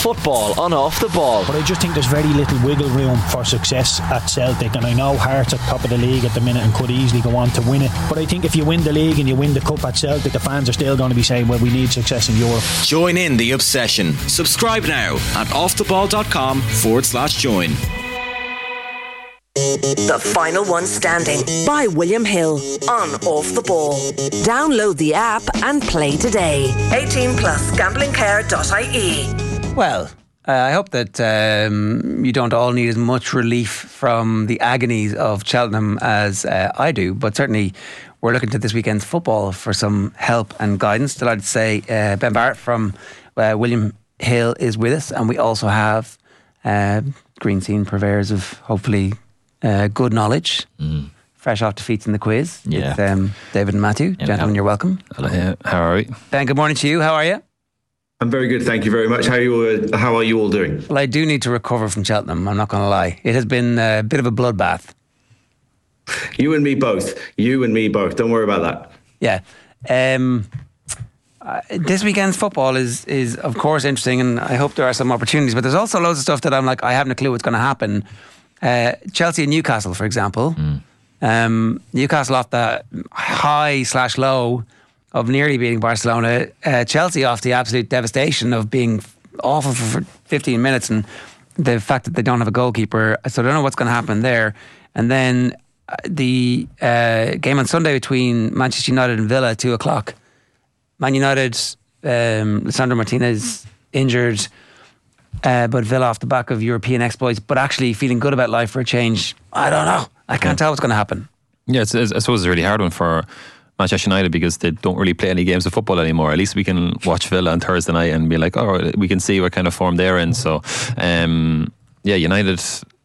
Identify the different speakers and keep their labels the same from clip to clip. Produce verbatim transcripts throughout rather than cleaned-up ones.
Speaker 1: Football on Off the Ball.
Speaker 2: But I just think there's very little wiggle room for success at Celtic, and I know Hearts are top of the league at the minute and could easily go on to win it, but I think if you win the league and you win the cup at Celtic, the fans are still going to be saying, well, we need success in Europe.
Speaker 3: Join in the obsession. Subscribe now at offtheball.com forward slash join.
Speaker 4: The Final One Standing by William Hill on Off the Ball. Download the app and play today. eighteen plus gamblingcare dot I E.
Speaker 5: Well, uh, I hope that um, you don't all need as much relief from the agonies of Cheltenham as uh, I do, but certainly we're looking to this weekend's football for some help and guidance. Delighted to say uh, Ben Barrett from uh, William Hill is with us, and we also have uh, Green Scene purveyors of hopefully Uh, good knowledge, mm. fresh off defeats in the quiz.
Speaker 6: Yeah.
Speaker 5: With um, David and Matthew.
Speaker 6: Yeah,
Speaker 5: Gentlemen,
Speaker 6: yeah.
Speaker 5: you're welcome.
Speaker 6: Hello. Yeah. How are we?
Speaker 5: Ben, good morning to you. How are you?
Speaker 7: I'm very good, thank you very much. How are you, uh, how are you all doing?
Speaker 5: Well, I do need to recover from Cheltenham, I'm not going to lie. It has been a bit of a bloodbath.
Speaker 7: You and me both. You and me both. Don't worry about that.
Speaker 5: Yeah. Um, uh, this weekend's football is, is, of course, interesting, and I hope there are some opportunities, but there's also loads of stuff that I'm like, I haven't a clue what's going to happen. Uh, Chelsea and Newcastle, for example. Mm. Um, Newcastle off the high slash low of nearly beating Barcelona. Uh, Chelsea off the absolute devastation of being awful for fifteen minutes, and the fact that they don't have a goalkeeper. So I don't know what's going to happen there. And then the uh, game on Sunday between Manchester United and Villa at two o'clock. Man United, um, Lisandro Martinez injured. Uh, but Villa off the back of European exploits, but actually feeling good about life for a change. I don't know. I can't yeah. tell what's going to happen.
Speaker 6: Yeah, it's, it's, I suppose it's a really hard one for Manchester United because they don't really play any games of football anymore. At least we can watch Villa on Thursday night and be like, oh, we can see what kind of form they're in. So, um, yeah, United,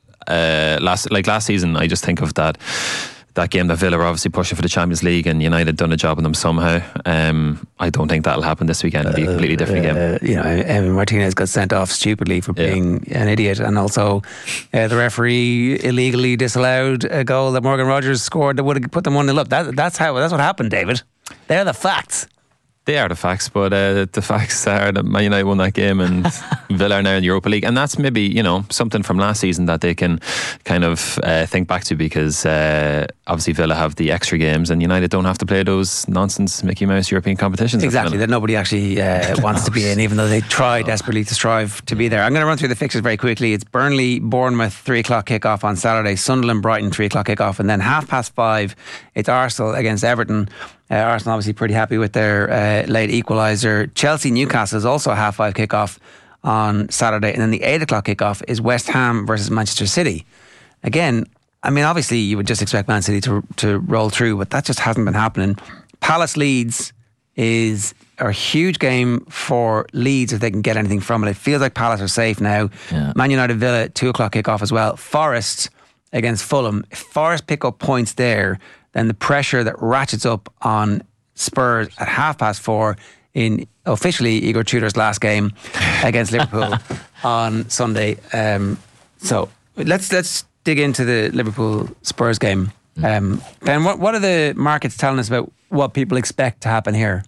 Speaker 6: uh, last like last season, I just think of that. That game that Villa were obviously pushing for the Champions League and United done a job on them somehow. Um, I don't think that'll happen this weekend. It'll be a completely different
Speaker 5: uh,
Speaker 6: game.
Speaker 5: Uh, you know, Evan Martinez got sent off stupidly for being yeah. an idiot, and also uh, the referee illegally disallowed a goal that Morgan Rogers scored that would have put them one nil up. That, that's how. That's what happened, David. They're the facts.
Speaker 6: They are the facts, but uh, the facts are that Man United won that game and Villa are now in the Europa League, and that's maybe, you know, something from last season that they can kind of uh, think back to, because uh, obviously Villa have the extra games and United don't have to play those nonsense Mickey Mouse European competitions.
Speaker 5: Exactly, that nobody actually uh, wants to be in, even though they try desperately to strive to be there. I'm going to run through the fixtures very quickly. It's Burnley, Bournemouth, three o'clock kickoff on Saturday, Sunderland, Brighton, three o'clock kickoff, and then half past five, it's Arsenal against Everton. Uh, Arsenal obviously pretty happy with their uh, late equaliser. Chelsea Newcastle is also a half five kickoff on Saturday, and then the eight o'clock kickoff is West Ham versus Manchester City. Again, I mean, obviously you would just expect Man City to to roll through, but that just hasn't been happening. Palace Leeds is a huge game for Leeds if they can get anything from it. It feels like Palace are safe now. Yeah. Man United Villa, two o'clock kickoff as well. Forest against Fulham. If Forest pick up points there, then the pressure that ratchets up on Spurs at half past four in officially Igor Tudor's last game against Liverpool on Sunday. Um, so let's let's dig into the Liverpool Spurs game. Um, Ben, what what are the markets telling us about what people expect to happen here?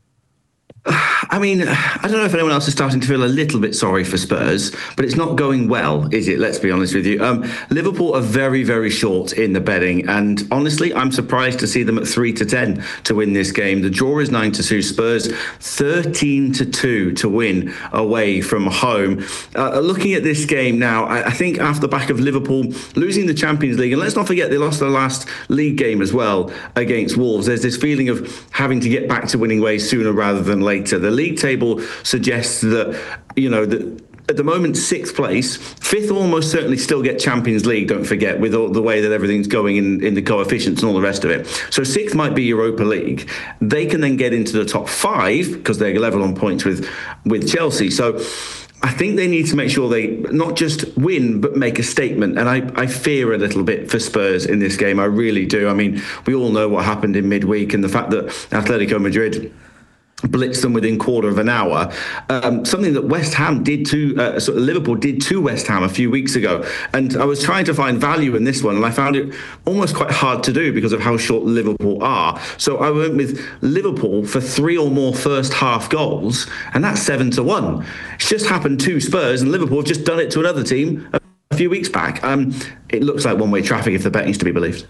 Speaker 7: I mean, I don't know if anyone else is starting to feel a little bit sorry for Spurs, but it's not going well, is it? Let's be honest with you. Um, Liverpool are very, very short in the betting, and honestly, I'm surprised to see them at three to ten to win this game. The draw is nine to two. Spurs thirteen to two to win away from home. Uh, looking at this game now, I, I think after the back of Liverpool losing the Champions League, and let's not forget they lost their last league game as well against Wolves. There's this feeling of having to get back to winning ways sooner rather than later. The league table suggests that, you know, that at the moment, sixth place, fifth will almost certainly still get Champions League, don't forget, with all the way that everything's going in, in the coefficients and all the rest of it. So sixth might be Europa League. They can then get into the top five because they're level on points with, with Chelsea. So I think they need to make sure they not just win, but make a statement. And I, I fear a little bit for Spurs in this game. I really do. I mean, we all know what happened in midweek and the fact that Atletico Madrid blitz them within quarter of an hour. Um, something that West Ham did to uh, sort of Liverpool did to West Ham a few weeks ago. And I was trying to find value in this one, and I found it almost quite hard to do because of how short Liverpool are. So I went with Liverpool for three or more first half goals, and that's seven to one. It's just happened to Spurs, and Liverpool have just done it to another team a few weeks back. Um, it looks like one-way traffic if the betting's to be believed.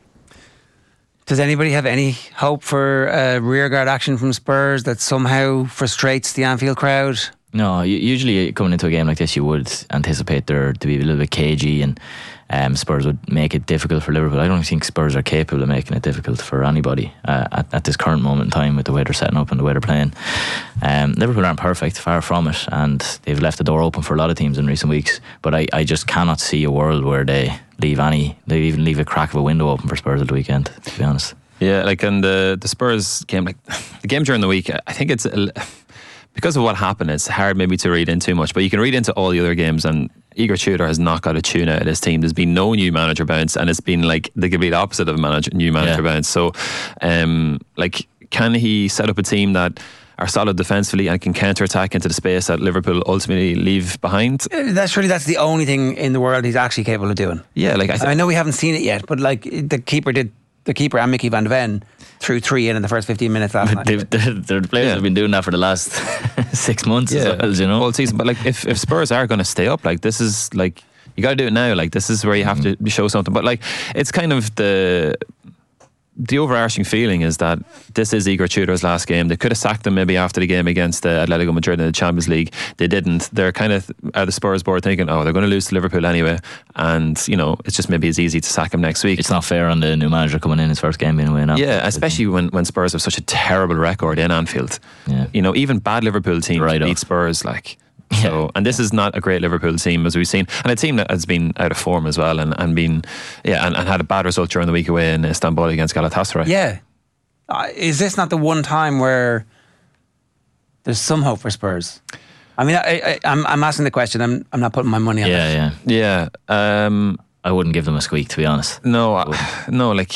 Speaker 5: Does anybody have any hope for uh, rearguard action from Spurs that somehow frustrates the Anfield crowd?
Speaker 8: No, usually coming into a game like this, you would anticipate there to be a little bit cagey, and um, Spurs would make it difficult for Liverpool. I don't think Spurs are capable of making it difficult for anybody uh, at, at this current moment in time with the way they're setting up and the way they're playing. Um, Liverpool aren't perfect, far from it, and they've left the door open for a lot of teams in recent weeks. But I, I just cannot see a world where they leave any, they even leave a crack of a window open for Spurs at the weekend, to be honest.
Speaker 6: Yeah, like in the, the Spurs game, like the game during the week, I think it's a, because of what happened, it's hard maybe to read in too much, but you can read into all the other games, and Igor Tudor has not got a tune out of this team. There's been no new manager bounce, and it's been like the complete opposite of a manager, new manager yeah. bounce. So, um, like, can he set up a team that are solid defensively and can counter-attack into the space that Liverpool ultimately leave behind?
Speaker 5: That's really that's the only thing in the world he's actually capable of doing.
Speaker 6: Yeah, like I, th-
Speaker 5: I know we haven't seen it yet, but like the keeper did, the keeper and Mickey van de Ven threw three in in the first fifteen minutes last night.
Speaker 8: They've, they're, they're the players yeah. have been doing that for the last six months yeah. as well, you know,
Speaker 6: all season. But like, if, if Spurs are going to stay up, like this is like you got to do it now. Like this is where you have mm. to show something. But like, it's kind of the. The overarching feeling is that this is Igor Tudor's last game. They could have sacked him maybe after the game against uh, Atletico Madrid in the Champions League. They didn't. They're kind of at the Spurs board thinking, oh, they're going to lose to Liverpool anyway, and you know, it's just maybe as easy to sack him next week.
Speaker 8: It's not fair on the new manager coming in his first game being away now.
Speaker 6: Yeah, especially when, when Spurs have such a terrible record in Anfield. Yeah. You know, even bad Liverpool teams right beat Spurs like. So, yeah. And this is not a great Liverpool team as we've seen, and a team that has been out of form as well, and, and been yeah, and, and had a bad result during the week away in Istanbul against Galatasaray.
Speaker 5: Yeah, uh, is this not the one time where there's some hope for Spurs? I mean, I, I, I'm I'm asking the question. I'm I'm not putting my money on
Speaker 8: yeah,
Speaker 5: it.
Speaker 8: Yeah,
Speaker 6: yeah. Um,
Speaker 8: I wouldn't give them a squeak, to be honest.
Speaker 6: No, uh, no, like.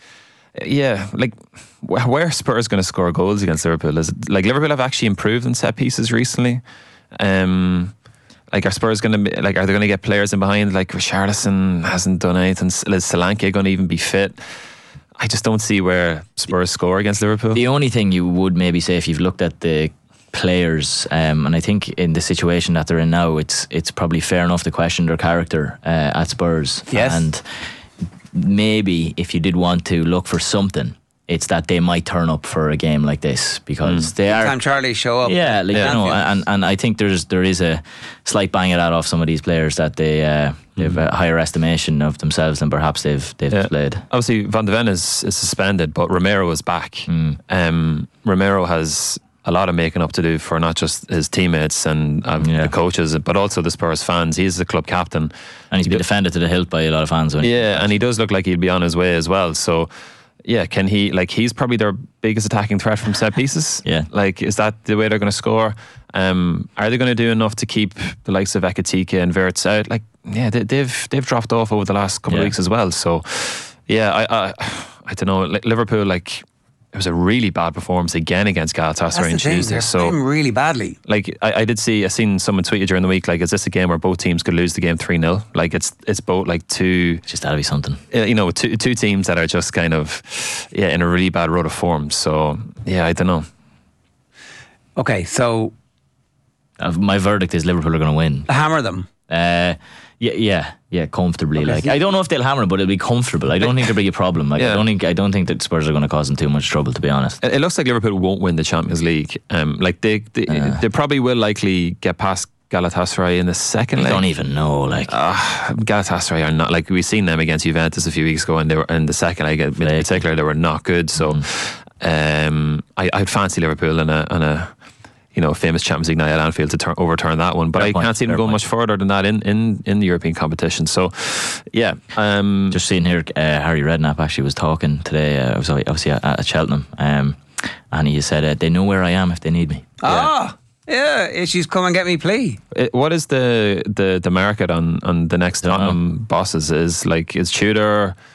Speaker 6: Yeah, like where are Spurs going to score goals against Liverpool? Is it, like Liverpool have actually improved in set pieces recently. Um, like are Spurs going to be, like are they going to get players in behind? Like Richarlison hasn't done anything. Is Solanke going to even be fit? I just don't see where Spurs score against Liverpool.
Speaker 8: The only thing you would maybe say if you've looked at the players, um, and I think in the situation that they're in now, it's it's probably fair enough to question their character uh, at Spurs.
Speaker 5: Yes.
Speaker 8: And maybe if you did want to look for something, it's that they might turn up for a game like this because mm. they are.
Speaker 5: Time Charlie show up.
Speaker 8: Yeah, like, yeah. You know, and, and I think there's there is a slight bang of that off some of these players that they uh, they have mm. a higher estimation of themselves than perhaps they've they've yeah. displayed.
Speaker 6: Obviously, Van de Ven is, is suspended, but Romero is back. Mm. Um, Romero has a lot of making up to do for not just his teammates and um, yeah. the coaches, but also the Spurs fans. He's the club captain,
Speaker 8: and he's been defended to the hilt by a lot of fans. When
Speaker 6: yeah, and he does look like he'll be on his way as well. So, yeah, can he? Like, he's probably their biggest attacking threat from set pieces.
Speaker 8: Yeah,
Speaker 6: like, is that the way they're going to score? Um, are they going to do enough to keep the likes of Ekitike and Wirtz out? Like, yeah, they, they've they've dropped off over the last couple yeah. of weeks as well. So, yeah, I I, I don't know. Like, Liverpool, like. It was a really bad performance again against Galatasaray on Tuesday.
Speaker 5: They're
Speaker 6: so
Speaker 5: playing really badly.
Speaker 6: Like I, I did see, I seen someone tweeted during the week. Like, is this a game where both teams could lose the game three nil? Like, it's it's both like two.
Speaker 8: Just that'll be something.
Speaker 6: You know, two two teams that are just kind of yeah in a really bad rut of form. So yeah, I don't know.
Speaker 5: Okay, so
Speaker 8: uh, my verdict is Liverpool are going to win.
Speaker 5: Hammer them.
Speaker 8: Uh, yeah, yeah, yeah, comfortably. Okay, like I don't know if they'll hammer, but it'll be comfortable. I don't think there'll be a problem. Like yeah. I don't think I don't think that Spurs are going to cause them too much trouble. To be honest,
Speaker 6: it, it looks like Liverpool won't win the Champions League. Um, like they they, uh, they probably will likely get past Galatasaray in the second
Speaker 8: I
Speaker 6: leg.
Speaker 8: I don't even know. Like
Speaker 6: uh, Galatasaray are not like we've seen them against Juventus a few weeks ago, and they were in the second leg in particular they were not good. So mm. um, I, I'd fancy Liverpool in a in a. you know, famous Champions League night at Anfield to turn, overturn that one. But fair I point, can't see them going point. much further than that in, in, in the European competition. So, yeah. Um,
Speaker 8: Just seeing here, uh, Harry Redknapp actually was talking today, uh, obviously at, at Cheltenham, um, and he said, uh, they know where I am if they need me.
Speaker 5: Ah! Yeah, issues come and get me plea.
Speaker 6: It, what is the, the, the market on, on the next Tottenham bosses? Is like, is Tudor...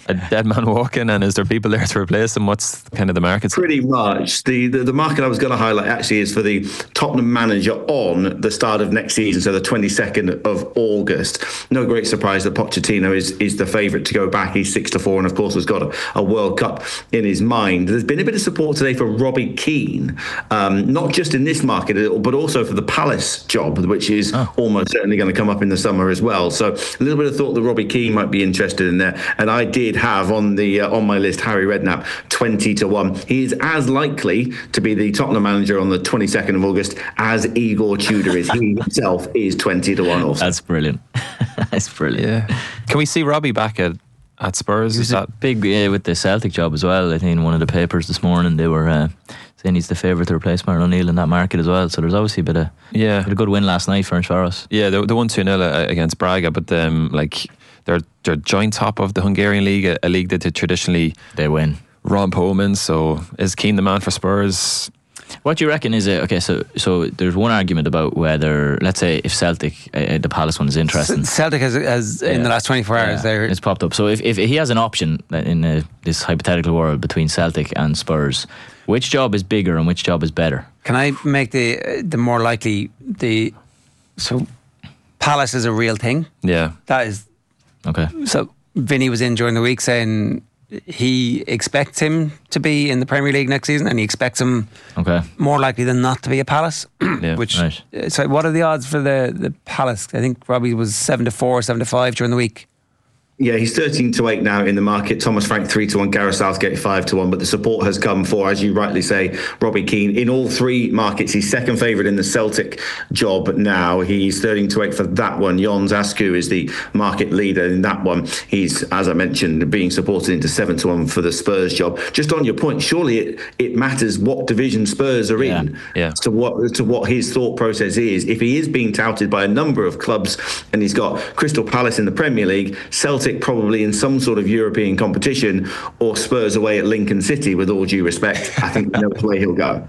Speaker 6: a dead man walking, and is there people there to replace him? What's kind of the market?
Speaker 7: Pretty much. The, the the market I was going to highlight actually is for the Tottenham manager on the start of next season, so the twenty-second of August. No great surprise that Pochettino is is the favourite to go back. He's six to four, and of course has got a, a World Cup in his mind. There's been a bit of support today for Robbie Keane, um, not just in this market, but also for the Palace job, which is oh. almost certainly going to come up in the summer as well. So a little bit of thought that Robbie Keane might be interested in there, and I did have on the uh, on my list Harry Redknapp twenty to one. He is as likely to be the Tottenham manager on the twenty-second of August as Igor Tudor is. He himself is twenty to one also.
Speaker 8: That's brilliant. That's brilliant.
Speaker 6: Yeah. Can we see Robbie back at at Spurs?
Speaker 8: He was
Speaker 6: is that
Speaker 8: big uh, with the Celtic job as well? I think in one of the papers this morning they were uh, saying he's the favourite to replace Martin O'Neill in that market as well. So there's obviously a bit of
Speaker 6: yeah,
Speaker 8: bit of good win last night for Ferencváros.
Speaker 6: Yeah, the the one two nil against Braga, but um, like they're they're joint top of the Hungarian league, a, a league that they traditionally
Speaker 8: they win.
Speaker 6: Rob Homan. So is Keane the man for Spurs?
Speaker 8: What do you reckon is it? Okay, so so there's one argument about whether, let's say, if Celtic, uh, the Palace one is interesting.
Speaker 5: Celtic has, has yeah. in the last twenty-four hours,
Speaker 8: yeah, it's popped up. So if, if he has an option in uh, this hypothetical world between Celtic and Spurs, which job is bigger and which job is better?
Speaker 5: Can I make the uh, the more likely the so Palace is a real thing?
Speaker 6: Yeah,
Speaker 5: that is
Speaker 8: okay.
Speaker 5: So Vinny was in during the week saying he expects him to be in the Premier League next season, and he expects him
Speaker 8: okay.
Speaker 5: more likely than not to be a Palace.
Speaker 6: Yeah.
Speaker 5: Which
Speaker 8: right.
Speaker 5: So what are the odds for the, the Palace? I think Robbie was seven to four, seven to five during the week.
Speaker 7: Yeah, he's thirteen to eight now in the market. Thomas Frank three to one, Gareth Southgate five to one. But the support has come for, as you rightly say, Robbie Keane. In all three markets, he's second favourite in the Celtic job now. He's thirteen to eight for that one. Jon Zasku is the market leader in that one. He's, as I mentioned, being supported into seven to one for the Spurs job. Just on your point, surely it, it matters what division Spurs are
Speaker 6: yeah.
Speaker 7: in
Speaker 6: yeah.
Speaker 7: to what to what his thought process is. If he is being touted by a number of clubs, and he's got Crystal Palace in the Premier League, Celtic probably in some sort of European competition, or Spurs away at Lincoln City, with all due respect, I think I know which way he'll go.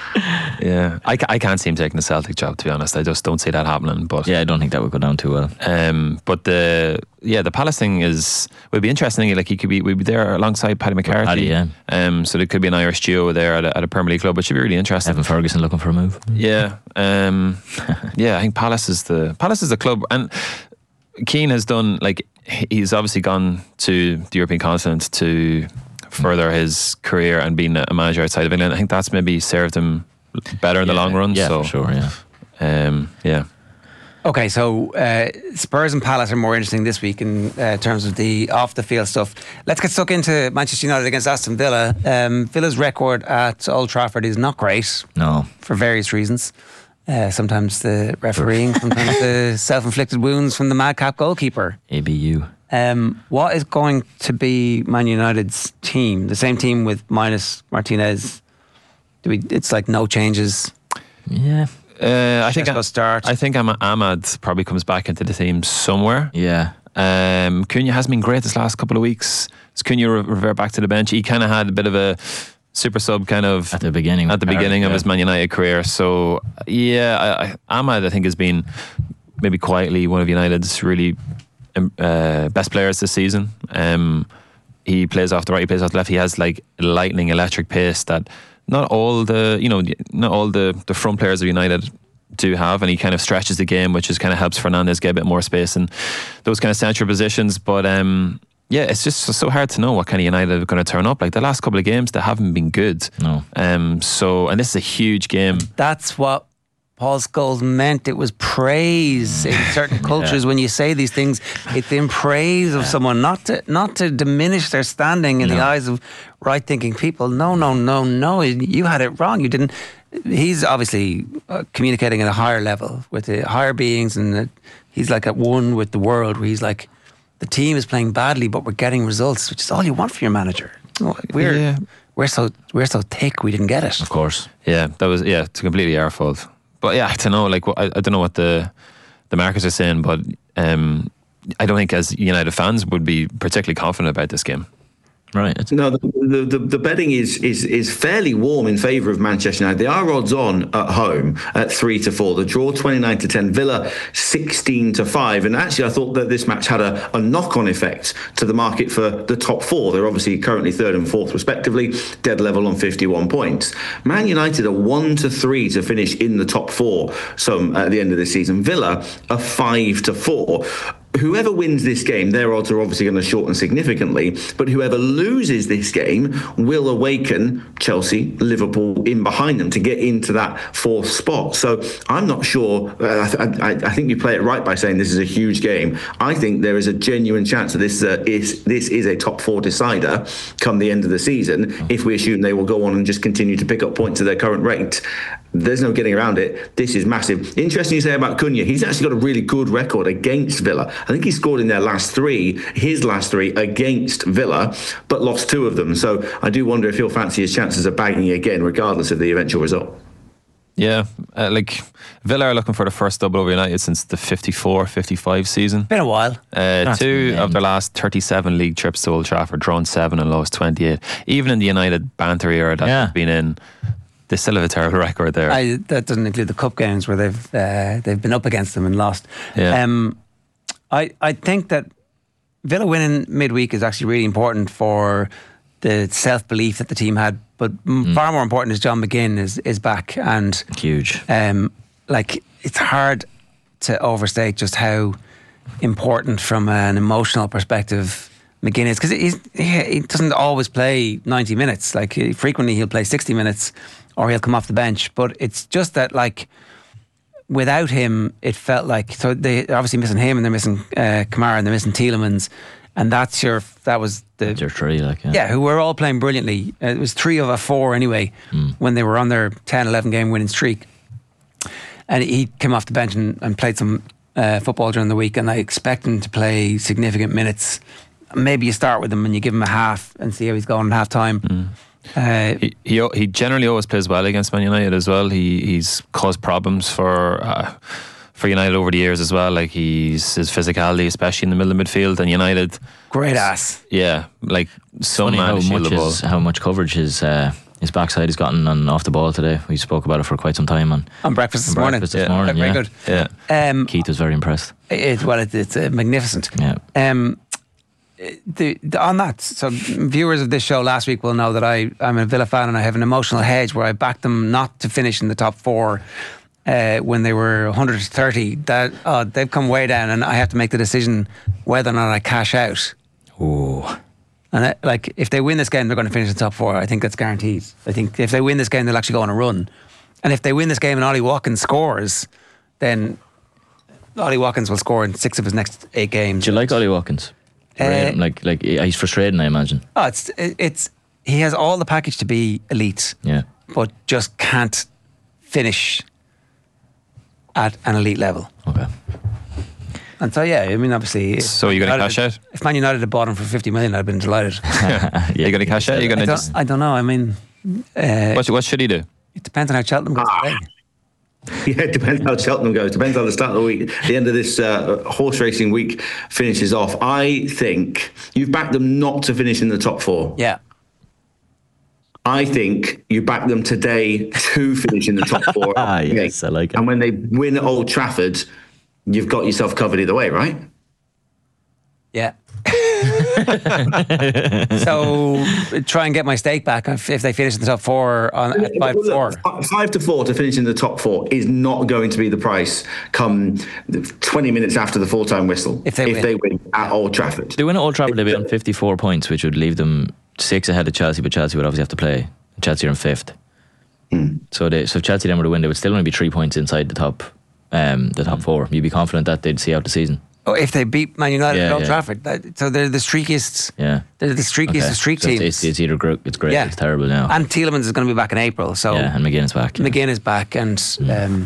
Speaker 6: Yeah, I, I can't see him taking the Celtic job, to be honest. I just don't see that happening. But
Speaker 8: yeah, I don't think that would go down too well.
Speaker 6: Um, but the yeah, the Palace thing is would be interesting. Like he could be, we'd be there alongside Paddy McCarthy.
Speaker 8: Paddy, yeah.
Speaker 6: Um, so there could be an Irish duo there at a, at a Premier League club, which should be really interesting.
Speaker 8: Evan Ferguson looking for a move.
Speaker 6: Yeah, um, yeah. I think Palace is the Palace is the club, and Keane has done like. He's obviously gone to the European continent to further his career and being a manager outside of England. I think that's maybe served him better in
Speaker 8: yeah,
Speaker 6: the long run.
Speaker 8: Yeah,
Speaker 6: so,
Speaker 8: for sure, yeah.
Speaker 6: Um, yeah.
Speaker 5: Okay, so uh, Spurs and Palace are more interesting this week in uh, terms of the off-the-field stuff. Let's get stuck into Manchester United against Aston Villa. Um, Villa's record at Old Trafford is not great.
Speaker 8: No.
Speaker 5: For various reasons. Uh, sometimes the refereeing, sometimes the self-inflicted wounds from the madcap goalkeeper.
Speaker 8: A B U.
Speaker 5: Um, what is going to be Man United's team? The same team with minus Martinez. Do we? It's like no changes.
Speaker 8: Yeah.
Speaker 6: Uh, I think I,
Speaker 5: start.
Speaker 6: I think Ahmad probably comes back into the team somewhere.
Speaker 8: Yeah.
Speaker 6: Um, Cunha hasn't been great this last couple of weeks. Does Cunha re- revert back to the bench? He kind of had a bit of a super sub kind of
Speaker 8: at the beginning
Speaker 6: at the beginning of
Speaker 8: yeah.
Speaker 6: his Man United career. So yeah, I, I, Ahmad I think has been maybe quietly one of United's really uh, best players this season. Um, he plays off the right, he plays off the left. He has like lightning electric pace that not all the you know not all the, the front players of United do have, and he kind of stretches the game, which is kind of helps Fernandes get a bit more space in those kind of central positions. But um, yeah, it's just so hard to know what kind of United are going to turn up. Like the last couple of games, they haven't been good.
Speaker 8: No.
Speaker 6: Um. So, and this is a huge game.
Speaker 5: That's what Paul Scholes meant. It was praise in certain cultures. Yeah. When you say these things, it's in praise of yeah. someone, not to not to diminish their standing in no. the eyes of right-thinking people. No, no, no, no. You had it wrong. You didn't. He's obviously uh, communicating at a higher level with the higher beings, and uh, he's like at one with the world, where he's like, the team is playing badly, but we're getting results, which is all you want for your manager. We're yeah. we're so we're so thick, we didn't get it.
Speaker 8: Of course,
Speaker 6: yeah, that was yeah, it's completely our fault. But yeah, I don't know. Like I, I don't know what the the markets are saying, but um, I don't think as United fans would be particularly confident about this game.
Speaker 8: Right. It's
Speaker 7: No, the, the, the, the betting is, is is fairly warm in favour of Manchester United. They are odds on at home at three to four. The draw twenty-nine to ten. Villa sixteen to five. And actually, I thought that this match had a, a knock-on effect to the market for the top four. They're obviously currently third and fourth, respectively, dead level on fifty-one points. Man United are one to three to finish in the top four. So at the end of this season, Villa are five to four. Whoever wins this game, their odds are obviously going to shorten significantly, but whoever loses this game will awaken Chelsea, Liverpool in behind them to get into that fourth spot. So I'm not sure. Uh, I, I, I think you play it right by saying this is a huge game. I think there is a genuine chance that this uh, is this is a top four decider come the end of the season, if we assume they will go on and just continue to pick up points at their current rate. There's no getting around it. This is massive. Interesting you say about Cunha. He's actually got a really good record against Villa. I think he scored in their last three, his last three against Villa, but lost two of them. So I do wonder if he'll fancy his chances of bagging again, regardless of the eventual result.
Speaker 6: Yeah, uh, like Villa are looking for the first double over United since the fifty-four fifty-five season.
Speaker 5: Been a while.
Speaker 6: Uh, two of their last thirty-seven league trips to Old Trafford, drawn seven and lost twenty-eight. Even in the United banter era that
Speaker 8: Yeah.
Speaker 6: they've been in, they still have a terrible record there.
Speaker 5: I, that doesn't include the cup games where they've uh, they've been up against them and lost.
Speaker 6: Yeah.
Speaker 5: Um, I I think that Villa winning midweek is actually really important for the self belief that the team had. But mm. far more important is John McGinn is is back, and
Speaker 8: huge.
Speaker 5: Um, like it's hard to overstate just how important from an emotional perspective McGinn is, because he, he doesn't always play ninety minutes. Like he, frequently he'll play sixty minutes or he'll come off the bench. But it's just that, like, without him, it felt like, so they're obviously missing him and they're missing uh, Kamara and they're missing Tielemans, and that's your that was the
Speaker 8: That's your three, like yeah.
Speaker 5: yeah, who were all playing brilliantly. Uh, it was three of a four anyway mm. when they were on their ten, eleven game winning streak, and he came off the bench and, and played some uh, football during the week, and I expect him to play significant minutes. Maybe you start with him and you give him a half and see how he's going at half time. Mm. Uh,
Speaker 6: he, he he generally always plays well against Man United as well. He he's caused problems for uh, for United over the years as well. Like he's his physicality, especially in the middle of midfield, and United
Speaker 5: great ass.
Speaker 6: Yeah, like so
Speaker 8: funny how
Speaker 6: much
Speaker 8: his, how much coverage his uh, his backside has gotten on off the ball today. We spoke about it for quite some time on
Speaker 5: on breakfast this
Speaker 8: on
Speaker 5: morning.
Speaker 8: Breakfast this
Speaker 6: yeah.
Speaker 8: morning,
Speaker 5: very
Speaker 8: yeah.
Speaker 5: good.
Speaker 6: Yeah,
Speaker 5: um,
Speaker 8: Keith was very impressed.
Speaker 5: It, well, it, it's uh, magnificent.
Speaker 8: Yeah.
Speaker 5: Um, The, the, on that, so viewers of this show last week will know that I, I'm a Villa fan and I have an emotional hedge where I backed them not to finish in the top four uh, when they were one hundred thirty. That uh, they've come way down, and I have to make the decision whether or not I cash out.
Speaker 8: Oh,
Speaker 5: and I, like if they win this game, they're going to finish in the top four. I think that's guaranteed. I think if they win this game, they'll actually go on a run. And if they win this game and Ollie Watkins scores, then Ollie Watkins will score in six of his next eight games.
Speaker 8: do you like Ollie Watkins?
Speaker 5: Uh,
Speaker 8: like, like he's frustrating, I imagine.
Speaker 5: Oh, it's it's he has all the package to be elite,
Speaker 8: yeah,
Speaker 5: but just can't finish at an elite level.
Speaker 8: Okay.
Speaker 5: And so yeah, I mean, obviously.
Speaker 6: So you're going to cash out?
Speaker 5: If Man United had bought him for fifty million, I'd have been delighted.
Speaker 6: yeah. You're going to cash out? You're going
Speaker 5: I
Speaker 6: to
Speaker 5: don't,
Speaker 6: just.
Speaker 5: I don't know. I mean, uh,
Speaker 6: What, what should he do?
Speaker 5: it depends on how Cheltenham goes today.
Speaker 7: Yeah, it depends how Cheltenham goes. Depends how the start of the week, the end of this uh, horse racing week finishes off. I think you've backed them not to finish in the top four.
Speaker 5: Yeah.
Speaker 7: I think you back them today to finish in the top four.
Speaker 8: Ah, yes, I like it.
Speaker 7: And when they win at Old Trafford, you've got yourself covered either way, right?
Speaker 5: Yeah. So try and get my stake back if, if they finish in the top four on at five to four.
Speaker 7: Five to four to finish in the top four is not going to be the price come twenty minutes after the full time whistle.
Speaker 5: If they
Speaker 7: if
Speaker 5: win.
Speaker 7: they win at Old Trafford,
Speaker 8: They win at Old Trafford, they'll be on fifty-four points, which would leave them six ahead of Chelsea, but Chelsea would obviously have to play. Chelsea are in fifth.
Speaker 7: Mm.
Speaker 8: So they, so if Chelsea then were to win, they would still only be three points inside the top um, the top four. You'd be confident that they'd see out the season.
Speaker 5: Oh, if they beat Man United
Speaker 8: Yeah,
Speaker 5: at Old
Speaker 8: yeah.
Speaker 5: Trafford, that, so they're the streakiest.
Speaker 8: Yeah.
Speaker 5: They're the streakiest
Speaker 8: Okay.
Speaker 5: of streak
Speaker 8: So
Speaker 5: teams.
Speaker 8: It's, it's either gr- it's great,
Speaker 5: Yeah.
Speaker 8: it's terrible now.
Speaker 5: And Tielemans is going to be back in April, so
Speaker 8: yeah, and McGinn is back. Yeah.
Speaker 5: McGinn is back, and um,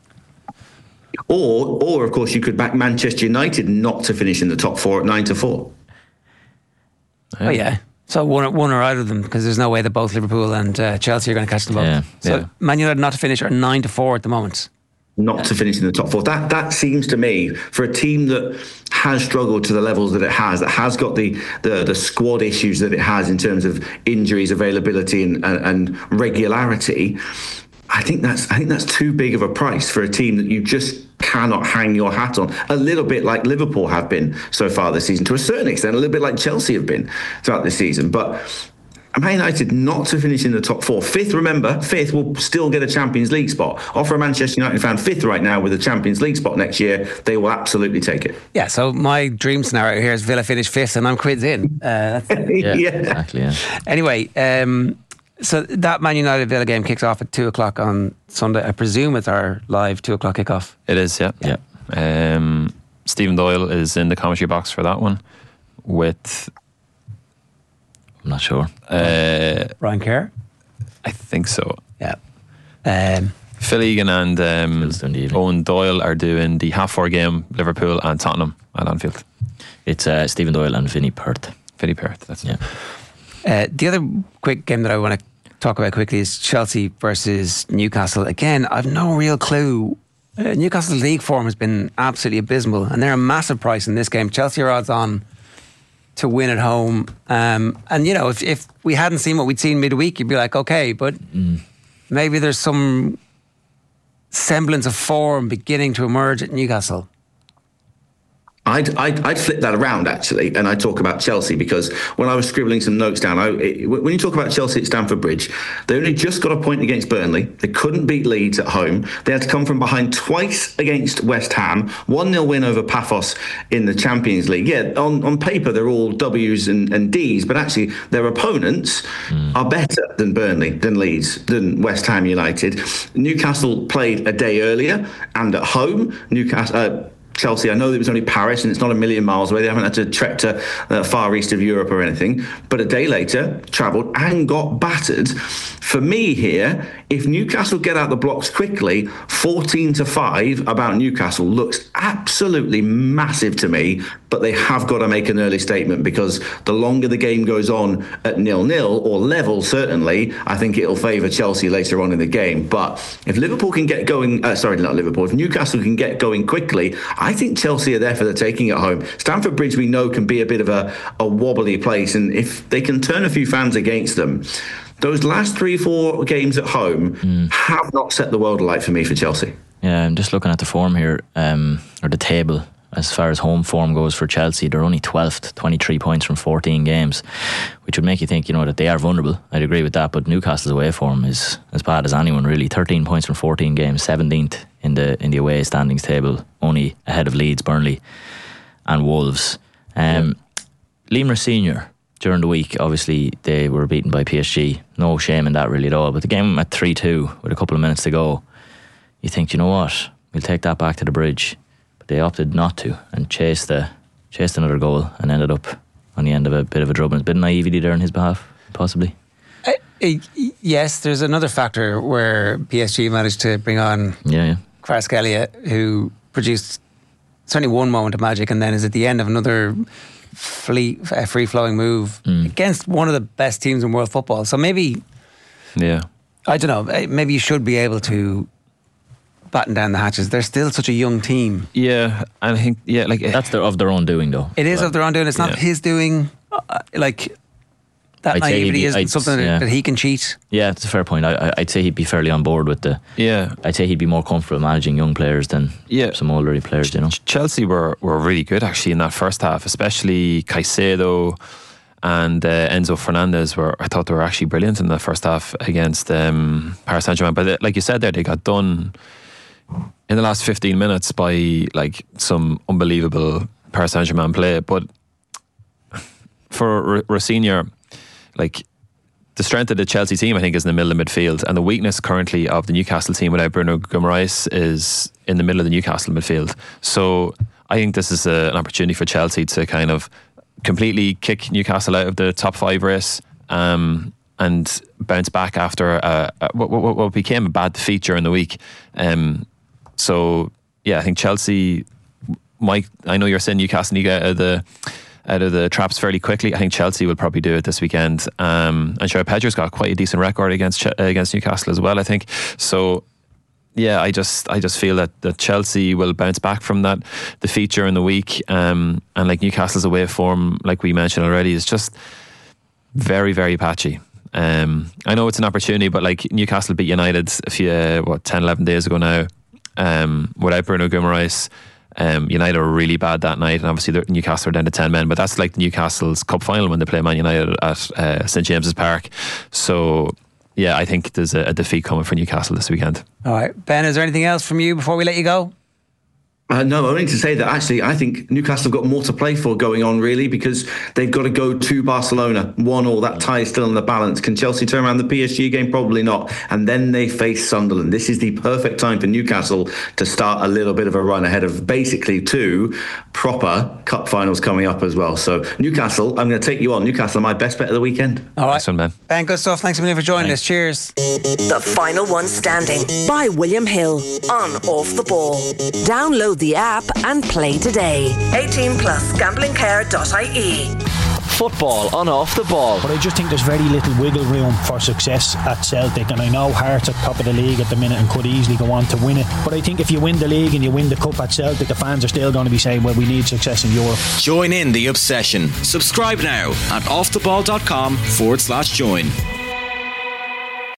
Speaker 7: or or of course you could back Manchester United not to finish in the top four at nine to four.
Speaker 5: oh yeah, so one one or out of them, because there's no way that both Liverpool and uh, Chelsea are going to catch them both.
Speaker 8: Yeah,
Speaker 5: so
Speaker 6: yeah.
Speaker 5: Man United not to finish are nine to four at the moment.
Speaker 7: Not to finish in the top four. That that seems to me, for a team that has struggled to the levels that it has, that has got the the, the squad issues that it has in terms of injuries, availability, and, and, and regularity, I think that's I think that's too big of a price for a team that you just cannot hang your hat on. A little bit like Liverpool have been so far this season, to a certain extent, a little bit like Chelsea have been throughout this season. But Man United not to finish in the top four. Fifth, remember, fifth will still get a Champions League spot. Offer a Manchester United fan fifth right now with a Champions League spot next year, they will absolutely take it.
Speaker 5: Yeah, so my dream scenario here is Villa finish fifth and I'm quids in. Uh, that's
Speaker 8: yeah,
Speaker 7: yeah,
Speaker 8: exactly. Yeah.
Speaker 5: Anyway, um, so that Man United Villa game kicks off at two o'clock on Sunday. I presume it's our live two o'clock kickoff.
Speaker 6: It is, yeah.
Speaker 8: Yeah.
Speaker 6: Um, Stephen Doyle is in the commentary box for that one with...
Speaker 8: I'm not sure.
Speaker 6: Uh,
Speaker 5: Ryan Kerr?
Speaker 6: I think so.
Speaker 5: Yeah. Um,
Speaker 6: Phil Egan and um, Owen Doyle are doing the half four game, Liverpool and Tottenham at Anfield.
Speaker 8: It's uh, Stephen Doyle and Vinnie Perth.
Speaker 6: Vinnie Perth, that's
Speaker 8: yeah.
Speaker 5: Uh, the other quick game that I want to talk about quickly is Chelsea versus Newcastle. Again, I've no real clue. Uh, Newcastle's league form has been absolutely abysmal, and they're a massive price in this game. Chelsea are odds on to win at home. Um, and, you know, if, if we hadn't seen what we'd seen midweek, you'd be like, okay, but mm. maybe there's some semblance of form beginning to emerge at Newcastle.
Speaker 7: I'd, I'd I'd flip that around actually, and I'd talk about Chelsea, because when I was scribbling some notes down, I, it, when you talk about Chelsea at Stamford Bridge, they only just got a point against Burnley. They couldn't beat Leeds at home. They had to come from behind twice against West Ham. one nil win over Paphos in the Champions League. Yeah, on, on paper they're all W's and, and D's, but actually their opponents mm. are better than Burnley, than Leeds, than West Ham United. Newcastle played a day earlier and at home. Newcastle. Uh, Chelsea, I know it was only Paris and it's not a million miles away. They haven't had to trek to uh, far east of Europe or anything. But a day later, travelled and got battered. For me here, if Newcastle get out the blocks quickly, fourteen to five about Newcastle looks absolutely massive to me. But they have got to make an early statement, because the longer the game goes on at nil-nil, or level certainly, I think it'll favour Chelsea later on in the game. But if Liverpool can get going, uh, sorry, not Liverpool, if Newcastle can get going quickly, I think Chelsea are there for the taking at home. Stamford Bridge, we know, can be a bit of a, a wobbly place, and if they can turn a few fans against them, those last three, four games at home mm. have not set the world alight for me for Chelsea.
Speaker 8: Yeah, I'm just looking at the form here, um, or the table. As far as home form goes for Chelsea, they're only twelfth, twenty-three points from fourteen games, which would make you think, you know, that they are vulnerable. I'd agree with that, but Newcastle's away form is as bad as anyone, really. thirteen points from fourteen games, seventeenth in the in the away standings table, only ahead of Leeds, Burnley and Wolves. Um, yeah. Lemar Senior, during the week, obviously they were beaten by P S G. No shame in that really at all, but the game at three two with a couple of minutes to go, you think, you know what, we'll take that back to the Bridge. They opted not to and chased the chased another goal and ended up on the end of a bit of a drubbing. A bit of naivety there on his behalf, possibly.
Speaker 5: Uh, uh, yes, there's another factor where P S G managed to bring on
Speaker 8: yeah, yeah.
Speaker 5: Kvaratskhelia, who produced certainly one moment of magic, and then is at the end of another free, uh, free-flowing move mm. against one of the best teams in world football. So maybe,
Speaker 6: yeah,
Speaker 5: I don't know, maybe you should be able to batten down the hatches. They're still such a young team.
Speaker 6: Yeah, and I think yeah, like
Speaker 8: that's their, of their own doing, though.
Speaker 5: It is
Speaker 8: but,
Speaker 5: of their own doing. It's not
Speaker 6: yeah.
Speaker 5: his doing. Uh, like that
Speaker 8: I'd
Speaker 5: naivety
Speaker 8: be,
Speaker 5: isn't
Speaker 8: I'd,
Speaker 5: something
Speaker 8: yeah.
Speaker 5: that he can cheat.
Speaker 8: Yeah, it's a fair point. I, I'd say he'd be fairly on board with the.
Speaker 6: Yeah,
Speaker 8: I'd say he'd be more comfortable managing young players than
Speaker 6: yeah.
Speaker 8: some older players. You know,
Speaker 6: Chelsea were were really good actually in that first half, especially Caicedo and uh, Enzo Fernandez were. I thought they were actually brilliant in the first half against um, Paris Saint-Germain. But they, like you said there, they got done in the last fifteen minutes by like some unbelievable Paris Saint-Germain play. But for Rosenior, like the strength of the Chelsea team, I think, is in the middle of midfield, and the weakness currently of the Newcastle team without Bruno Guimaraes is in the middle of the Newcastle midfield. So I think this is a, an opportunity for Chelsea to kind of completely kick Newcastle out of the top five race um, and bounce back after a, a, what, what, what became a bad defeat during the week. Um, so yeah, I think Chelsea might. I know you're saying Newcastle need to get out of the out of the traps fairly quickly. I think Chelsea will probably do it this weekend. Um, and sure, Pedro's got quite a decent record against against Newcastle as well, I think. So yeah, I just I just feel that, that Chelsea will bounce back from that defeat during the week, um, and like Newcastle's away form, like we mentioned already, is just very very patchy. Um, I know it's an opportunity, but like Newcastle beat United a few uh, what ten, eleven days ago now, um, without Bruno Guimaraes. Um, United were really bad that night, and obviously Newcastle are down to ten men, but that's like Newcastle's cup final when they play Man United at uh, St James's Park. So yeah, I think there's a, a defeat coming for Newcastle this weekend.
Speaker 5: All right, Ben, is there anything else from you before we let you go?
Speaker 7: Uh, no, only to say that actually I think Newcastle have got more to play for going on, really, because they've got to go to Barcelona. One all, that tie is still in the balance. Can Chelsea turn around the P S G game? Probably not. And then they face Sunderland. This is the perfect time for Newcastle to start a little bit of a run ahead of basically two proper cup finals coming up as well. So Newcastle, I'm going to take you on. Newcastle are my best bet of the weekend.
Speaker 5: All right,
Speaker 6: nice one, Ben.
Speaker 5: Ben, good stuff. Thanks a million for joining
Speaker 6: Thanks.
Speaker 5: us. Cheers.
Speaker 4: The Final One Standing by William Hill on Off the Ball. Download the app and play today. eighteen plus gambling care dot I E.
Speaker 1: Football on Off the Ball.
Speaker 2: But I just think there's very little wiggle room for success at Celtic, and I know Hearts are top of the league at the minute and could easily go on to win it, but I think if you win the league and you win the cup at Celtic, the fans are still going to be saying, well, we need success in Europe.
Speaker 3: Join in the obsession. Subscribe now at offtheball.com forward slash join.